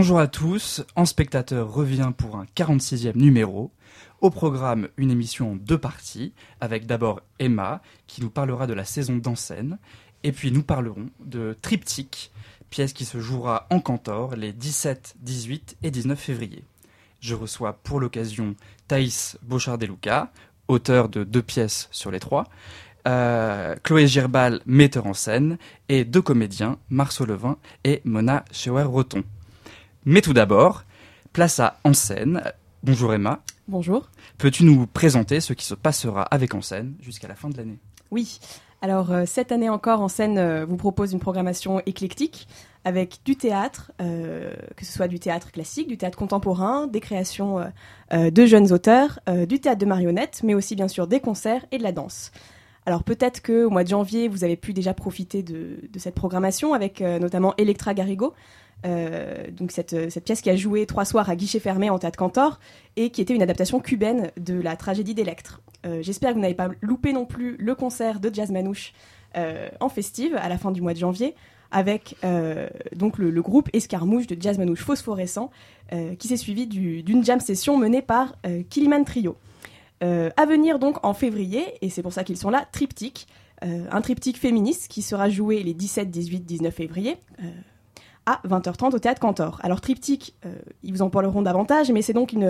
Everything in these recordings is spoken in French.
Bonjour à tous, En Spectateur revient pour un 46e numéro. Au programme, une émission en 2 parties, avec d'abord Emma, qui nous parlera de la saison d'Enseigne, et puis nous parlerons de Triptyque, pièce qui se jouera en Cantor les 17, 18 et 19 février. Je reçois pour l'occasion Thaïs Beauchard-Deluca, auteur de 2 pièces sur les 3, Chloé Girbal, metteur en scène, et 2 comédiens, Marceau Levin et Mona Schauer-Roton. Mais tout d'abord, place à En Scène. Bonjour Emma. Bonjour. Peux-tu nous présenter ce qui se passera avec En Scène jusqu'à la fin de l'année ? Oui, alors cette année encore, En Scène vous propose une programmation éclectique avec du théâtre, que ce soit du théâtre classique, du théâtre contemporain, des créations de jeunes auteurs, du théâtre de marionnettes, mais aussi bien sûr des concerts et de la danse. Alors peut-être qu'au mois de janvier, vous avez pu déjà profiter de cette programmation avec notamment Electra Garrigo, donc cette pièce qui a joué 3 soirs à guichet fermé en théâtre Cantor et qui était une adaptation cubaine de la tragédie d'Electre. J'espère que vous n'avez pas loupé non plus le concert de Jazz Manouche en festive à la fin du mois de janvier avec donc le groupe Escarmouche de Jazz Manouche Phosphorescent qui s'est suivi d'une jam session menée par Kiliman Trio. À venir donc en février, et c'est pour ça qu'ils sont là, Triptyque, un triptyque féministe qui sera joué les 17, 18, 19 février à 20h30 au Théâtre Cantor. Alors Triptyque, ils vous en parleront davantage, mais c'est donc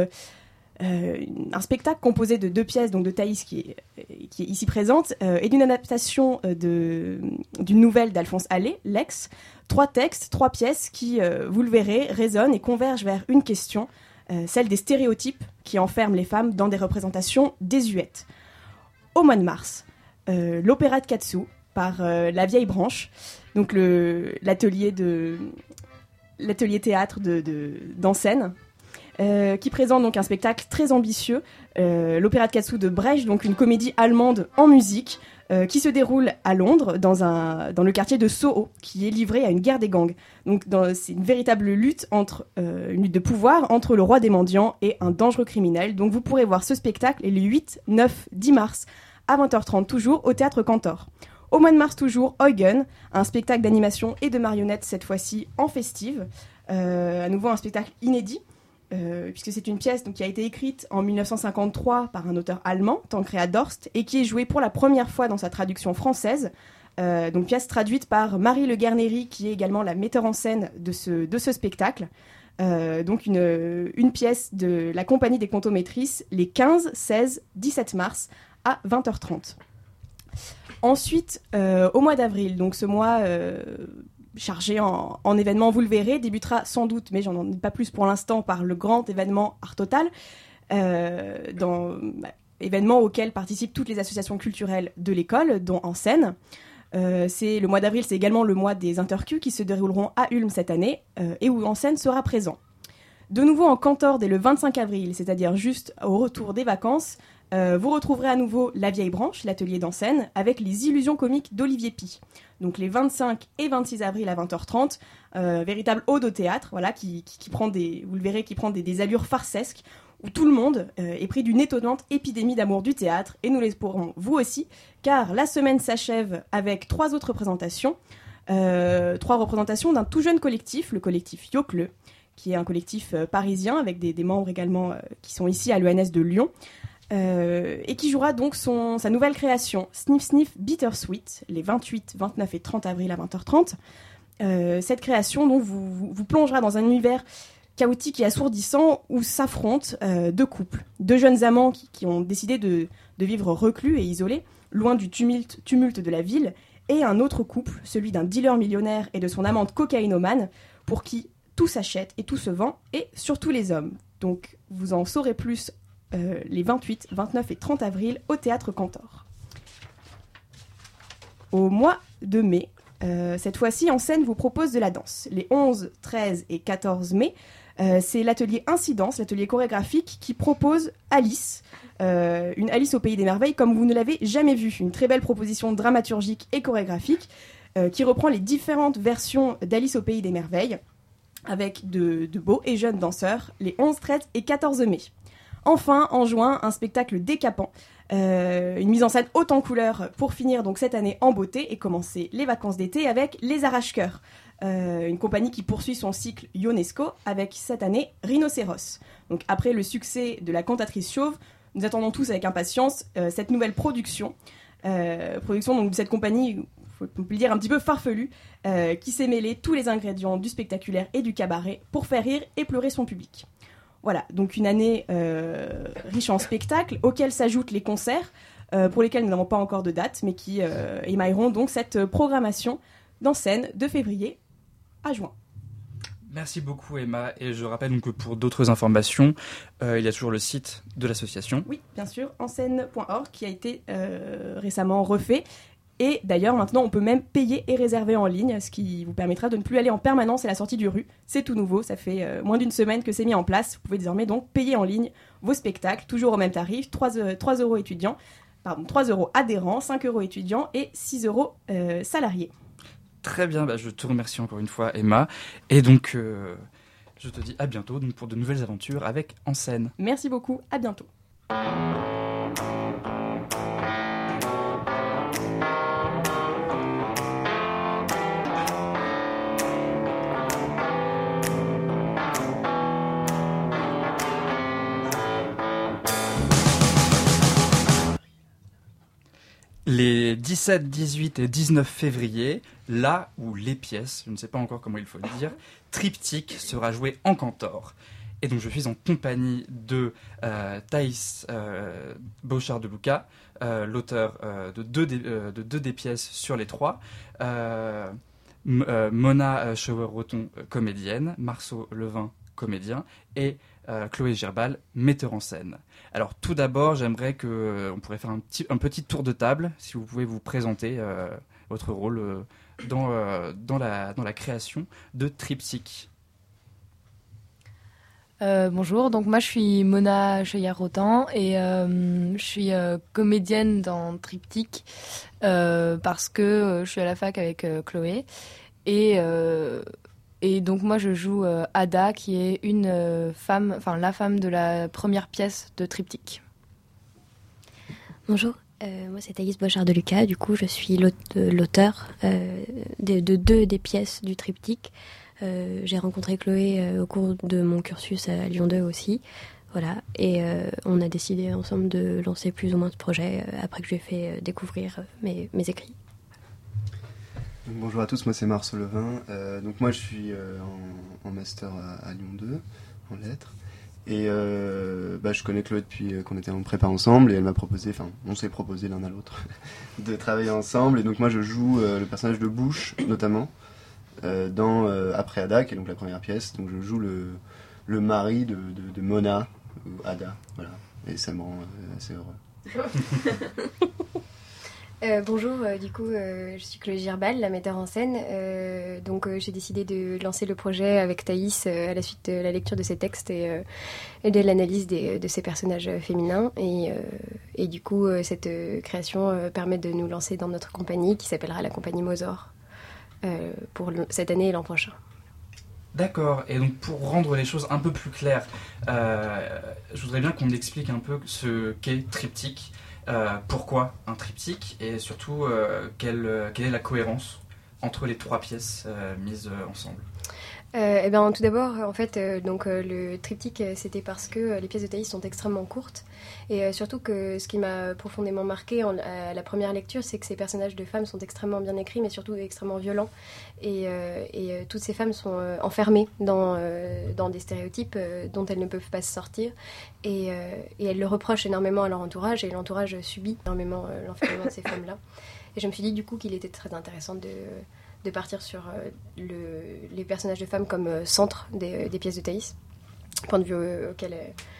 un spectacle composé de 2 pièces, donc de Thaïs qui est ici présente, et d'une adaptation d'une nouvelle d'Alphonse Allais, Lex. 3 textes, 3 pièces qui, vous le verrez, résonnent et convergent vers une question, celle des stéréotypes qui enferment les femmes dans des représentations désuètes. Au mois de mars, l'opéra de Katsu par La Vieille Branche, donc l'atelier théâtre d'Enseigne, qui présente donc un spectacle très ambitieux, l'opéra de Katsu de Brecht, donc une comédie allemande en musique, qui se déroule à Londres, dans le quartier de Soho, qui est livré à une guerre des gangs. Donc c'est une véritable lutte une lutte de pouvoir entre le roi des mendiants et un dangereux criminel. Donc vous pourrez voir ce spectacle les 8, 9, 10 mars à 20h30 toujours au Théâtre Cantor. Au mois de mars toujours, Eugen, un spectacle d'animation et de marionnettes cette fois-ci en festive. À nouveau un spectacle inédit, puisque c'est une pièce qui a été écrite en 1953 par un auteur allemand, Tancred Dorst, et qui est jouée pour la première fois dans sa traduction française. Donc pièce traduite par Marie Le Guerneri, qui est également la metteur en scène de ce spectacle. Donc une pièce de la Compagnie des Contométrices les 15, 16, 17 mars à 20h30. Ensuite, au mois d'avril, donc ce mois chargé en événements, vous le verrez, débutera sans doute, mais j'en dis pas plus pour l'instant, par le grand événement Art Total, événement auquel participent toutes les associations culturelles de l'école, dont En Scène. Le mois d'avril, c'est également le mois des intercus qui se dérouleront à Ulm cette année, et où En Scène sera présent. De nouveau en Cantor dès le 25 avril, c'est-à-dire juste au retour des vacances, vous retrouverez à nouveau La Vieille Branche, l'atelier d'Enseigne, avec les illusions comiques d'Olivier Py. Donc les 25 et 26 avril à 20h30, véritable ode au théâtre, voilà, qui prend vous le verrez, qui prend des allures farcesques, où tout le monde est pris d'une étonnante épidémie d'amour du théâtre, et nous l'espoirons vous aussi, car la semaine s'achève avec 3 autres représentations, 3 représentations d'un tout jeune collectif, le collectif Yocle, qui est un collectif parisien, avec des membres également qui sont ici à l'ENS de Lyon, et qui jouera donc sa nouvelle création, Sniff Sniff Bittersweet, les 28, 29 et 30 avril à 20h30. Cette création donc, vous plongera dans un univers chaotique et assourdissant où s'affrontent 2 couples, 2 jeunes amants qui ont décidé de vivre reclus et isolés, loin du tumulte de la ville, et un autre couple, celui d'un dealer millionnaire et de son amante cocaïnomane, pour qui tout s'achète et tout se vend, et surtout les hommes. Donc vous en saurez plus les 28, 29 et 30 avril au Théâtre Cantor. Au mois de mai, cette fois-ci, En Scène vous propose de la danse. Les 11, 13 et 14 mai, c'est l'atelier Incidence, l'atelier chorégraphique qui propose Alice, une Alice au Pays des Merveilles comme vous ne l'avez jamais vue. Une très belle proposition dramaturgique et chorégraphique qui reprend les différentes versions d'Alice au Pays des Merveilles avec de beaux et jeunes danseurs les 11, 13 et 14 mai. Enfin, en juin, un spectacle décapant, une mise en scène haute en couleurs pour finir donc cette année en beauté et commencer les vacances d'été avec Les Arrache-Cœurs. une compagnie qui poursuit son cycle Ionesco avec cette année Rhinocéros. Donc après le succès de La Cantatrice Chauve, nous attendons tous avec impatience cette nouvelle production donc, de cette compagnie, on peut le dire, un petit peu farfelue, qui s'est mêlé tous les ingrédients du spectaculaire et du cabaret pour faire rire et pleurer son public. Voilà, donc une année riche en spectacles, auxquels s'ajoutent les concerts, pour lesquels nous n'avons pas encore de date, mais qui émailleront donc cette programmation d'Enseigne de février à juin. Merci beaucoup Emma, et je rappelle donc que pour d'autres informations, il y a toujours le site de l'association. Oui, bien sûr, enseigne.org qui a été récemment refait. Et d'ailleurs, maintenant, on peut même payer et réserver en ligne, ce qui vous permettra de ne plus aller en permanence à la sortie du rue. C'est tout nouveau, ça fait moins d'une semaine que c'est mis en place. Vous pouvez désormais donc payer en ligne vos spectacles, toujours au même tarif, 3 euros étudiants, 3 euros adhérents, 5 euros étudiants et 6 euros salariés. Très bien, je te remercie encore une fois Emma. Et donc, je te dis à bientôt donc, pour de nouvelles aventures avec En Scène. Merci beaucoup, à bientôt. Les 17, 18 et 19 février, là où les pièces, je ne sais pas encore comment il faut le dire, Triptyque sera joué en cantor. Et donc je suis en compagnie de Thaïs Beauchard de Luca, l'auteur de deux des pièces sur les trois, Mona Chauer-Roton, comédienne, Marceau Levin, comédien, et Chloé Girbal, metteur en scène. Alors tout d'abord, j'aimerais on pourrait faire un petit tour de table, si vous pouvez vous présenter votre rôle dans la création de Triptyque. Bonjour, donc moi je suis Mona Chauer-Roton et je suis comédienne dans Triptyque parce que je suis à la fac avec Chloé et donc moi je joue Ada qui est la femme de la première pièce de Triptyque. Bonjour, moi c'est Thaïs Beauchard de Luca, du coup je suis l'auteur de deux des pièces du Triptyque. J'ai rencontré Chloé au cours de mon cursus à Lyon 2 aussi, voilà, et on a décidé ensemble de lancer plus ou moins ce projet après que je lui ai fait découvrir mes écrits. Donc, bonjour à tous, moi c'est Marceau Levin, donc moi je suis en master à Lyon 2, en lettres, et je connais Chloé depuis qu'on était en prépa ensemble, et elle m'a proposé, on s'est proposé l'un à l'autre de travailler ensemble, et donc moi je joue le personnage de Bouche notamment, dans Après Ada, qui est donc la première pièce, donc je joue le mari de Mona, ou Ada, voilà, et ça me rend assez heureux. Bonjour, je suis Chloé Girbal, la metteur en scène. J'ai décidé de lancer le projet avec Thaïs à la suite de la lecture de ses textes et de l'analyse de ces personnages féminins. Et du coup, cette création permet de nous lancer dans notre compagnie qui s'appellera la compagnie Mozor pour cette année et l'an prochain. D'accord, et donc pour rendre les choses un peu plus claires, je voudrais bien qu'on explique un peu ce qu'est Triptyque. Pourquoi un triptyque et surtout quelle est la cohérence entre les trois pièces mises ensemble? Tout d'abord, en fait, le triptyque, c'était parce que les pièces de Thaïs sont extrêmement courtes et surtout que ce qui m'a profondément marqué à la première lecture, c'est que ces personnages de femmes sont extrêmement bien écrits, mais surtout extrêmement violents et toutes ces femmes sont enfermées dans des stéréotypes dont elles ne peuvent pas se sortir et elles le reprochent énormément à leur entourage et l'entourage subit énormément l'enfermement de ces femmes-là. Et je me suis dit du coup qu'il était très intéressant de partir sur les personnages de femmes comme centre des pièces de Thaïs, point de vue auquel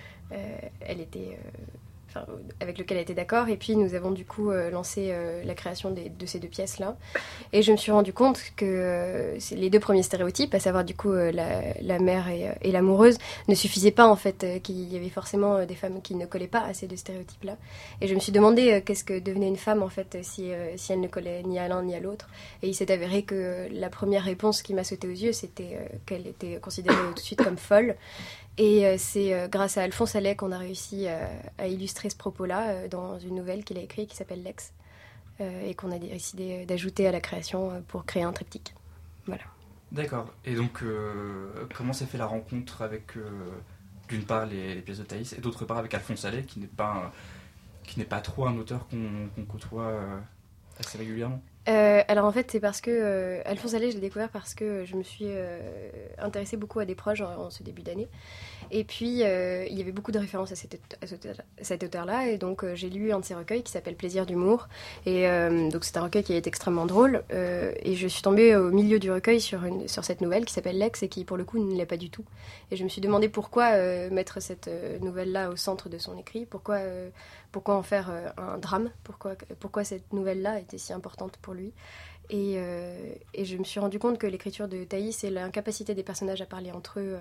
avec lequel elle était d'accord. Et puis nous avons du coup lancé la création de ces deux pièces-là. Et je me suis rendu compte que les deux premiers stéréotypes, à savoir du coup la mère et l'amoureuse, ne suffisaient pas en fait, qu'il y avait forcément des femmes qui ne collaient pas à ces deux stéréotypes-là. Et je me suis demandé qu'est-ce que devenait une femme en fait si elle ne collait ni à l'un ni à l'autre. Et il s'est avéré que la première réponse qui m'a sauté aux yeux, c'était qu'elle était considérée tout de suite comme folle. Et c'est grâce à Alphonse Allais qu'on a réussi à illustrer ce propos-là dans une nouvelle qu'il a écrite qui s'appelle Lex et qu'on a décidé d'ajouter à la création pour créer un triptyque. Voilà. D'accord. Et donc, comment s'est fait la rencontre avec, d'une part, les pièces de Thaïs, et d'autre part avec Alphonse Allais, qui n'est pas trop un auteur qu'on côtoie assez régulièrement? Alors en fait, c'est parce que Alphonse Allais, je l'ai découvert parce que je me suis intéressée beaucoup à des proches en ce début d'année. Et puis, il y avait beaucoup de références à cet auteur-là. Et donc, j'ai lu un de ses recueils qui s'appelle Plaisir d'humour. Et donc, c'est un recueil qui est extrêmement drôle. Et je suis tombée au milieu du recueil sur cette nouvelle qui s'appelle L'ex et qui, pour le coup, ne l'est pas du tout. Et je me suis demandé pourquoi mettre cette nouvelle-là au centre de son écrit. Pourquoi en faire un drame, pourquoi cette nouvelle-là était si importante pour lui. Et je me suis rendu compte que l'écriture de Thaïs et l'incapacité des personnages à parler entre eux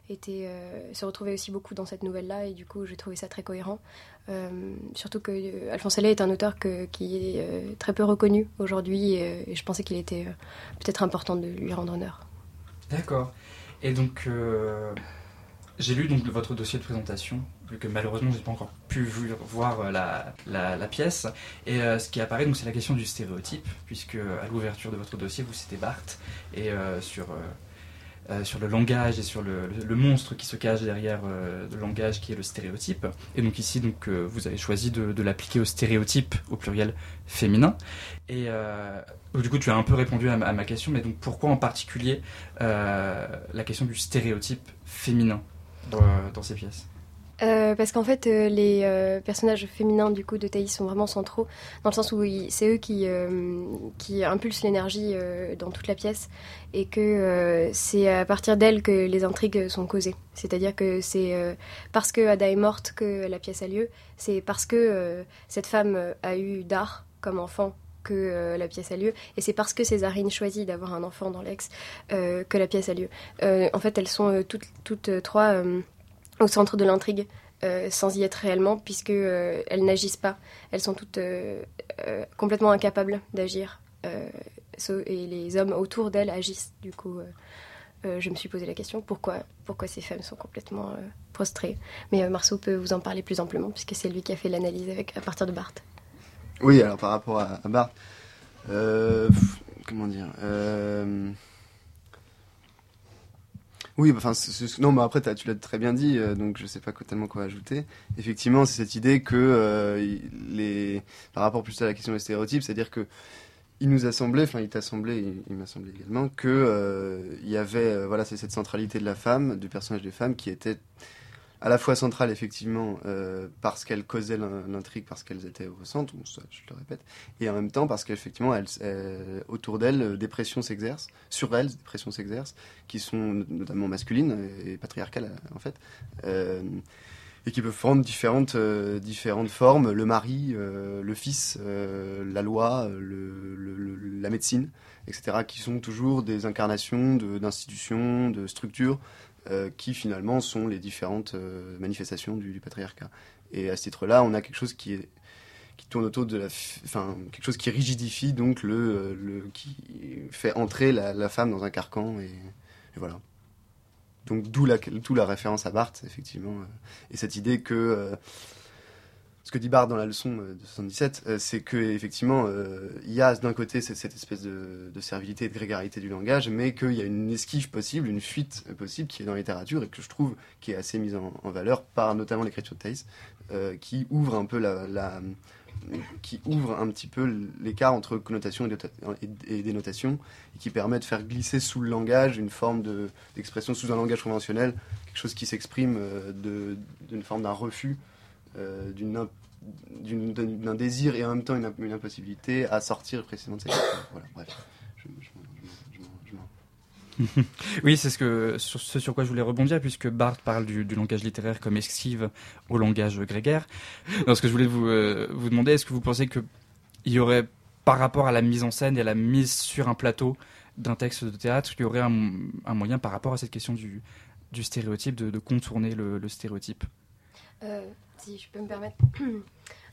se retrouvaient aussi beaucoup dans cette nouvelle-là, et du coup j'ai trouvé ça très cohérent. Surtout que Alphonse Allais est un auteur qui est très peu reconnu aujourd'hui, et je pensais qu'il était peut-être important de lui rendre honneur. D'accord. Et donc, j'ai lu donc votre dossier de présentation, vu que malheureusement je n'ai pas encore pu voir la pièce. Et ce qui apparaît, donc, c'est la question du stéréotype, puisque à l'ouverture de votre dossier, vous citez Barthes, et sur le langage et sur le monstre qui se cache derrière le langage, qui est le stéréotype. Et donc ici, vous avez choisi de l'appliquer au stéréotype, au pluriel féminin. Et du coup, tu as un peu répondu à ma question, mais donc pourquoi en particulier la question du stéréotype féminin dans ces pièces? Parce qu'en fait, les personnages féminins du coup de Thaïs sont vraiment centraux, dans le sens où c'est eux qui impulsent l'énergie dans toute la pièce, et que c'est à partir d'elles que les intrigues sont causées. C'est-à-dire que c'est parce que Ada est morte que la pièce a lieu, c'est parce que cette femme a eu Dar comme enfant que la pièce a lieu, et c'est parce que Césarine choisit d'avoir un enfant dans L'ex que la pièce a lieu. En fait, elles sont toutes trois au centre de l'intrigue, sans y être réellement, puisque elles n'agissent pas. Elles sont toutes complètement incapables d'agir, et les hommes autour d'elles agissent. Du coup, je me suis posé la question, pourquoi ces femmes sont complètement prostrées. Mais Marceau peut vous en parler plus amplement, puisque c'est lui qui a fait l'analyse à partir de Barthes. Oui, alors par rapport à Barthes, comment dire oui, enfin, non, mais après, tu l'as très bien dit, donc je sais pas tellement quoi ajouter. Effectivement, c'est cette idée que, par rapport plus à la question des stéréotypes, c'est-à-dire que il nous a semblé, enfin, il t'a semblé, il m'a semblé également, que il y avait, voilà, c'est cette centralité de la femme, du personnage des femmes, qui était à la fois centrale, effectivement, parce qu'elles causaient l'intrigue, parce qu'elles étaient au centre, bon, ça, je le répète, et en même temps parce qu'effectivement, autour d'elles, des pressions s'exercent, sur elles, des pressions s'exercent, qui sont notamment masculines et patriarcales, en fait, et qui peuvent prendre différentes formes, le mari, le fils, la loi, la médecine, etc., qui sont toujours des incarnations d'institutions, de structures, qui finalement sont les différentes manifestations du patriarcat. Et à ce titre-là, on a quelque chose qui tourne autour de quelque chose qui rigidifie, donc qui fait entrer la femme dans un carcan, et voilà. Donc d'où la référence à Barthes, effectivement, et cette idée que ce que dit Barthes dans la leçon de 77, c'est que effectivement, il y a d'un côté cette espèce de servilité et de grégarité du langage, mais qu'il y a une esquive possible, une fuite possible qui est dans la littérature, et que je trouve qui est assez mise en valeur par notamment l'écriture de Thaïs, qui ouvre un peu qui ouvre un petit peu l'écart entre connotation et dénotation, et qui permet de faire glisser sous le langage une forme d'expression sous un langage conventionnel, quelque chose qui s'exprime d'une forme d'un refus, d'un désir, et en même temps une impossibilité à sortir précisément de cette histoire. Voilà, bref. Oui, c'est ce sur quoi je voulais rebondir, puisque Barthes parle du langage littéraire comme esquive au langage grégaire. Alors, ce que je voulais vous demander, est-ce que vous pensez qu'il y aurait, par rapport à la mise en scène et à la mise sur un plateau d'un texte de théâtre, il y aurait un moyen, par rapport à cette question du stéréotype, de contourner le stéréotype? Si je peux me permettre.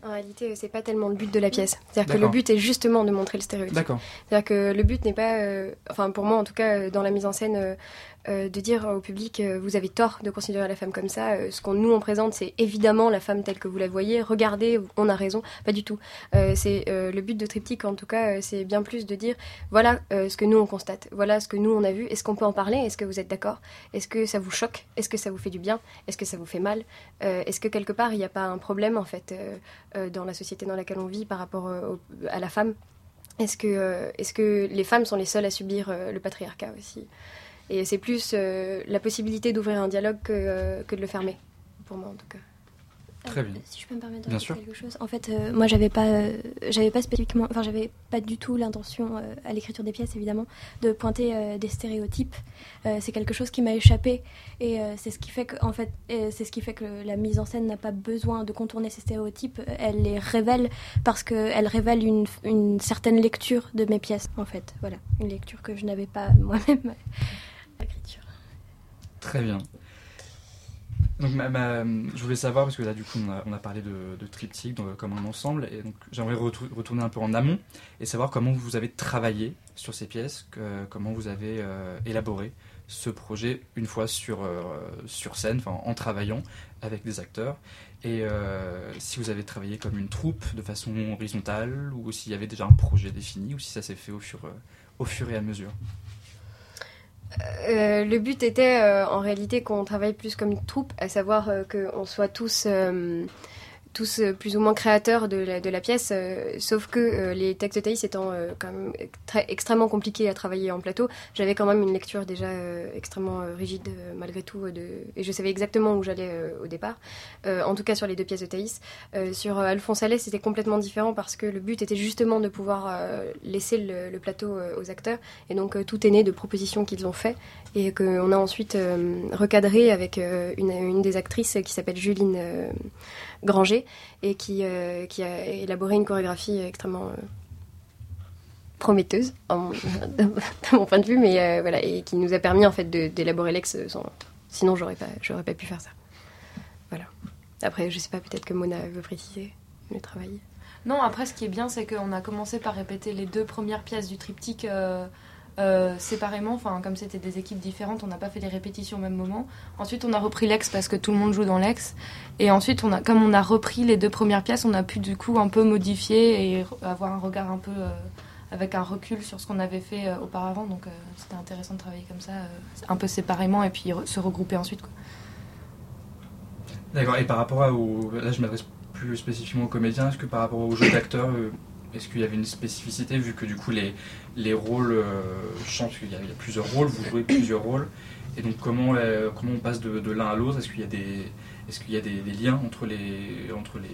En réalité, c'est pas tellement le but de la pièce. C'est-à-dire que le D'accord. but est justement de montrer le stéréotype. D'accord. C'est-à-dire que le but n'est pas, enfin pour moi en tout cas, dans la mise en scène, de dire au public vous avez tort de considérer la femme comme ça. Ce qu'on nous on présente, c'est évidemment la femme telle que vous la voyez. Regardez, on a raison. Pas du tout. C'est le but de Triptyque en tout cas, c'est bien plus de dire voilà ce que nous on constate, voilà ce que nous on a vu. Est-ce qu'on peut en parler? Est-ce que vous êtes d'accord? Est-ce que ça vous choque? Est-ce que ça vous fait du bien? Est-ce que ça vous fait mal? Est-ce que quelque part il n'y a pas un problème en fait dans la société dans laquelle on vit par rapport à la femme? Est-ce que les femmes sont les seules à subir le patriarcat aussi? Et c'est plus la possibilité d'ouvrir un dialogue que de le fermer, pour moi en tout cas. Très bien. Si je peux me permettre de Bien dire sûr. quelque chose. En fait, moi, j'avais pas spécifiquement, enfin, j'avais pas du tout l'intention, à l'écriture des pièces, évidemment, de pointer des stéréotypes. C'est quelque chose qui m'a échappé, et c'est ce qui fait que, en fait, c'est ce qui fait que la mise en scène n'a pas besoin de contourner ces stéréotypes. Elle les révèle parce qu'elle révèle une certaine lecture de mes pièces, en fait. Voilà, une lecture que je n'avais pas moi-même à l'écriture. Très bien. Donc, je voulais savoir, parce que là, du coup, on a parlé de Triptyque comme un ensemble, et donc j'aimerais retourner un peu en amont et savoir comment vous avez travaillé sur ces pièces, comment vous avez élaboré ce projet une fois sur scène, en travaillant avec des acteurs, et si vous avez travaillé comme une troupe de façon horizontale, ou s'il y avait déjà un projet défini, ou si ça s'est fait au fur et à mesure. Le but était en réalité qu'on travaille plus comme une troupe, à savoir qu'on soit tous plus ou moins créateurs de la pièce, sauf que les textes de Thaïs étant quand même extrêmement compliqués à travailler en plateau, j'avais quand même une lecture déjà extrêmement rigide malgré tout, et je savais exactement où j'allais au départ, en tout cas sur les deux pièces de Thaïs. Sur Alphonse Allais, c'était complètement différent parce que le but était justement de pouvoir laisser le plateau aux acteurs, et donc tout est né de propositions qu'ils ont fait, et qu'on a ensuite recadré avec une des actrices qui s'appelle Juline Granger, et qui a élaboré une chorégraphie extrêmement prometteuse de mon point de vue, mais voilà, et qui nous a permis en fait d'élaborer l'ex, sinon j'aurais pas pu faire ça. Voilà. Après, je sais pas, peut-être que Mona veut préciser le travail. Non, après, ce qui est bien, c'est qu'on a commencé par répéter les deux premières pièces du triptyque séparément. Enfin, comme c'était des équipes différentes, on n'a pas fait les répétitions au même moment. Ensuite, on a repris l'ex parce que tout le monde joue dans l'ex. Et ensuite, comme on a repris les deux premières pièces, on a pu du coup un peu modifier et avoir un regard un peu avec un recul sur ce qu'on avait fait auparavant. Donc, c'était intéressant de travailler comme ça, un peu séparément, et puis se regrouper ensuite, quoi. D'accord, et par rapport là je m'adresse plus spécifiquement aux comédiens, est-ce que par rapport au jeu d'acteurs, est-ce qu'il y avait une spécificité, vu que du coup les rôles changent, parce qu'il y a plusieurs rôles, vous jouez plusieurs rôles, et donc comment on passe de l'un à l'autre? Est-ce qu'il y a des liens entre les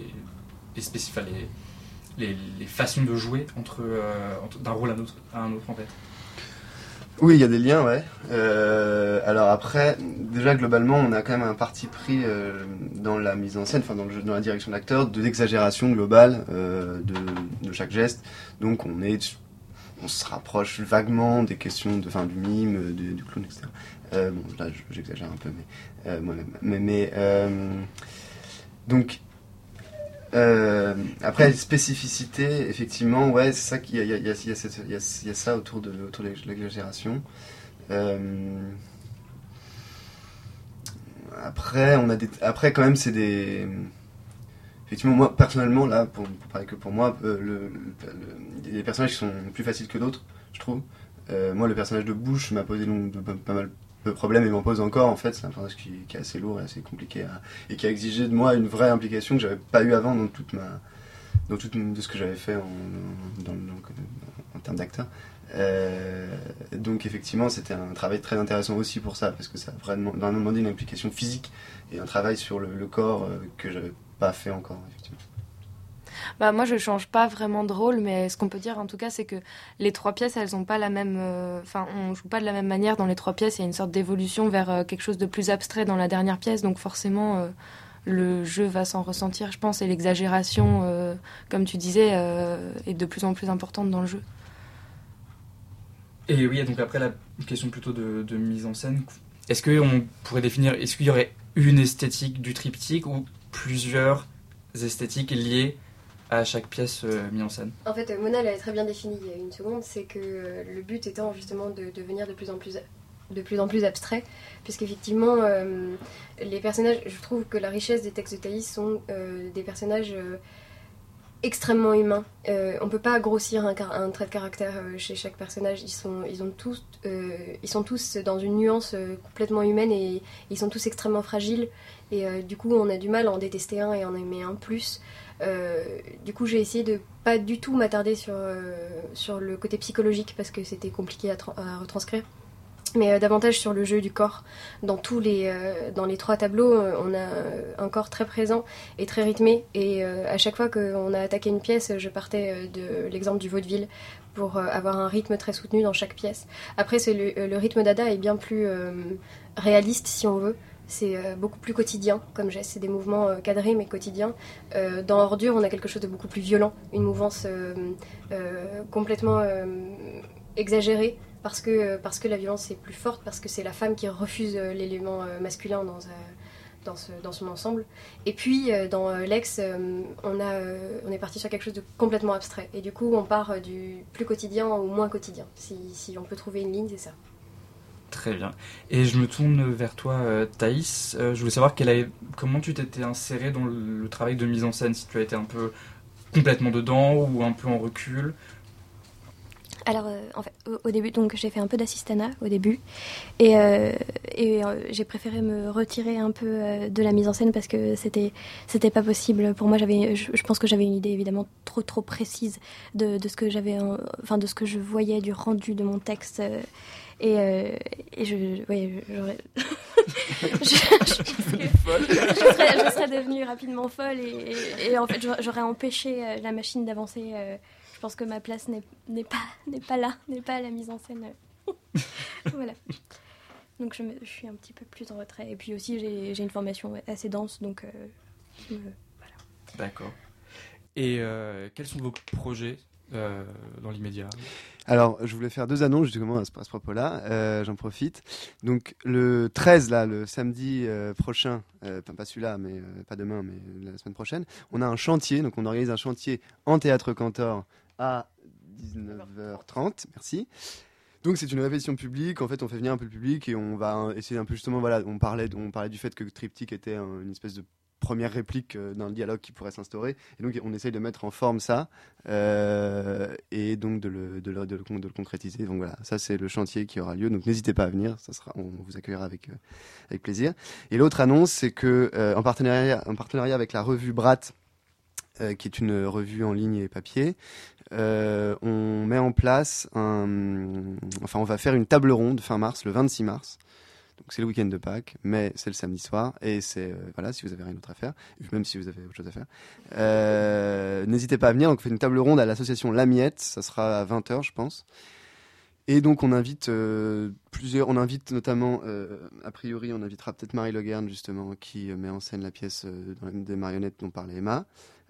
façons de jouer d'un rôle à un autre en fait? Oui, il y a des liens, ouais. Alors après, déjà globalement, on a quand même un parti pris dans la mise en scène, enfin dans la direction de l'acteur, de l'exagération globale de chaque geste. Donc on se rapproche vaguement des questions du mime, du clown, etc. Bon, là j'exagère un peu, mais moi-même. Donc après, spécificité, effectivement, ouais, c'est ça qu'il y a ça autour de l'exagération. Après, quand même, c'est des. Effectivement, moi, personnellement, là, pour parler que pour moi, il y a des personnages qui sont plus faciles que d'autres, je trouve. Moi, le personnage de Bush m'a posé pas mal de problèmes et m'en pose encore, en fait. C'est un personnage qui est assez lourd et assez compliqué et qui a exigé de moi une vraie implication que j'avais pas eu avant dans tout de ce que j'avais fait en termes d'acteur. Donc effectivement, c'était un travail très intéressant aussi pour ça, parce que ça a vraiment demandé une implication physique et un travail sur le corps que j'avais pas fait encore, effectivement. Bah, moi, je change pas vraiment de rôle, mais ce qu'on peut dire en tout cas, c'est que les trois pièces, elles ont pas la même. On joue pas de la même manière dans les trois pièces. Il y a une sorte d'évolution vers quelque chose de plus abstrait dans la dernière pièce, donc forcément, le jeu va s'en ressentir, je pense, et l'exagération, comme tu disais, est de plus en plus importante dans le jeu. Et oui, donc après, une question plutôt de mise en scène. Est-ce qu'on pourrait définir, est-ce qu'il y aurait une esthétique du triptyque ou plusieurs esthétiques liées à chaque pièce mise en scène? En fait, Mona l'a très bien défini il y a une seconde, c'est que le but étant justement de devenir de plus en plus abstrait, puisqu'effectivement, les personnages, je trouve que la richesse des textes de Thaïs sont des personnages extrêmement humains. On ne peut pas grossir un trait de caractère chez chaque personnage. Ils sont tous dans une nuance complètement humaine et ils sont tous extrêmement fragiles. Et du coup, on a du mal à en détester un et en aimer un plus. Du coup, j'ai essayé de pas du tout m'attarder sur le côté psychologique parce que c'était compliqué à retranscrire. Mais davantage sur le jeu du corps. Dans les 3 tableaux, on a un corps très présent et très rythmé. Et à chaque fois qu'on a attaqué une pièce, je partais de l'exemple du vaudeville pour avoir un rythme très soutenu dans chaque pièce. Après, le rythme dada est bien plus réaliste, si on veut. C'est beaucoup plus quotidien comme geste. C'est des mouvements cadrés mais quotidiens. Dans Ordure, on a quelque chose de beaucoup plus violent. Une mouvance complètement exagérée. Parce que la violence est plus forte, parce que c'est la femme qui refuse l'élément masculin dans son ensemble. Et puis, dans Lex, on est parti sur quelque chose de complètement abstrait. Et du coup, on part du plus quotidien au moins quotidien. Si on peut trouver une ligne, c'est ça. Très bien. Et je me tourne vers toi, Thaïs. Je voulais savoir comment tu t'étais insérée dans le travail de mise en scène, si tu as été un peu complètement dedans ou un peu en recul. Alors, en fait, au début, donc j'ai fait un peu d'assistanat au début, et j'ai préféré me retirer un peu de la mise en scène parce que c'était pas possible pour moi. Je pense que j'avais une idée évidemment trop précise de ce que j'avais, de ce que je voyais du rendu de mon texte, j'aurais. je serais devenue rapidement folle et en fait j'aurais empêché la machine d'avancer. Je pense que ma place n'est pas là, n'est pas à la mise en scène. Voilà. Donc je suis un petit peu plus en retrait. Et puis aussi, j'ai une formation assez dense, donc voilà. D'accord. Et quels sont vos projets dans l'immédiat? Alors, je voulais faire 2 annonces justement à ce propos-là. J'en profite. Donc, le 13, là, le samedi prochain, pas celui-là, mais pas demain, mais la semaine prochaine, on a un chantier. Donc, on organise un chantier en Théâtre Cantor à 19h30. Merci. Donc, c'est une répétition publique. En fait, on fait venir un peu le public et on va essayer un peu justement, voilà, on parlait du fait que Triptyque était une espèce de première réplique d'un dialogue qui pourrait s'instaurer, et donc on essaye de mettre en forme ça et donc de le concrétiser. Donc voilà, ça c'est le chantier qui aura lieu, donc n'hésitez pas à venir, on vous accueillera avec plaisir. Et l'autre annonce, c'est que en partenariat avec la revue Brat, qui est une revue en ligne et papier, on met en place on va faire une table ronde fin mars, le 26 mars. Donc c'est le week-end de Pâques, mais c'est le samedi soir, et c'est, si vous avez rien d'autre à faire, même si vous avez autre chose à faire, n'hésitez pas à venir. Donc on fait une table ronde à l'association La Miette, ça sera à 20h je pense. Et donc on invite notamment, a priori on invitera peut-être Marie Le Guern justement, qui met en scène la pièce des marionnettes dont parlait Emma,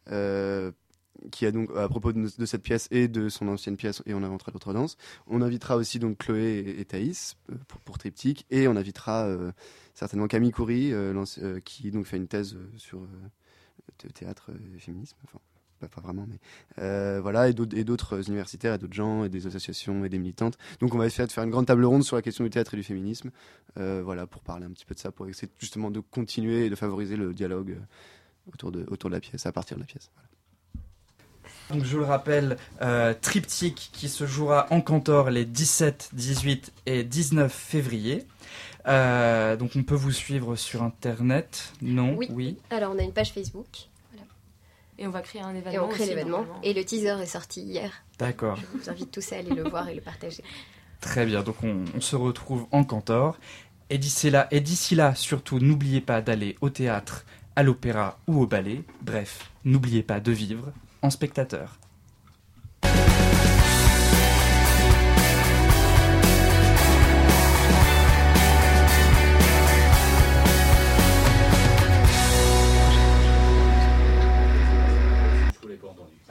qui a donc, à propos de cette pièce et de son ancienne pièce, et on inventera d'autres danses. On invitera aussi donc Chloé et Thaïs pour Triptyque, et on invitera certainement Camille Coury, qui donc fait une thèse sur théâtre et féminisme, enfin pas vraiment, mais voilà, et d'autres universitaires et d'autres gens et des associations et des militantes. Donc on va essayer de faire une grande table ronde sur la question du théâtre et du féminisme, pour parler un petit peu de ça, pour essayer justement de continuer et de favoriser le dialogue autour de la pièce, à partir de la pièce. Voilà. Donc je le rappelle, Triptyque qui se jouera en Cantor les 17, 18 et 19 février. Donc on peut vous suivre sur internet, non? Oui. Alors on a une page Facebook. Voilà. Et on va créer un événement. Et on crée l'événement. Et le teaser est sorti hier. D'accord. Je vous invite tous à aller le voir et le partager. Très bien, donc on se retrouve en Cantor. Et d'ici là, surtout, n'oubliez pas d'aller au théâtre, à l'opéra ou au ballet. Bref, n'oubliez pas de vivre en spectateur.